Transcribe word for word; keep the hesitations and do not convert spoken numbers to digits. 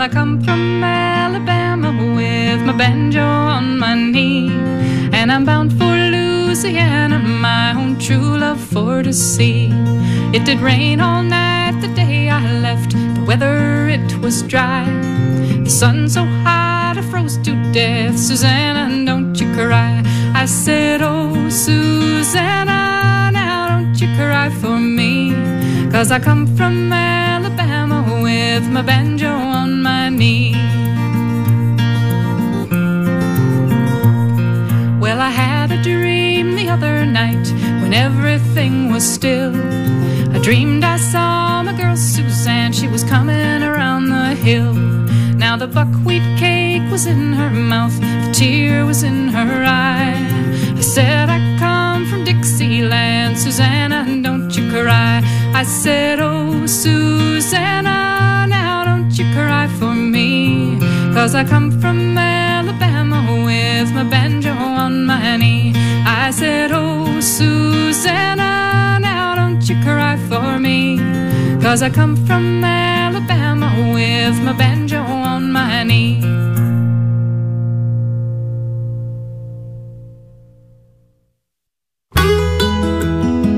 I come from Alabama with my banjo on my knee, and I'm bound for Louisiana, my own true love for to see. It did rain all night the day I left, the weather it was dry. The sun so hot I froze to death. Susanna, don't you cry. I said, oh Susanna, now don't you cry for me, 'cause I come from Alabama with my banjo on my knee. Well, I had a dream the other night when everything was still. I dreamed I saw my girl Suzanne, she was coming around the hill. Now the buckwheat cake was in her mouth, the tear was in her eye. I said, I come from Dixieland, Susanna, don't you cry. I said, oh Susanna, now don't you cry for me, 'cause I come from Alabama with my banjo on my knee. I said, oh Susanna, now don't you cry for me, 'cause I come from Alabama with my banjo on my knee.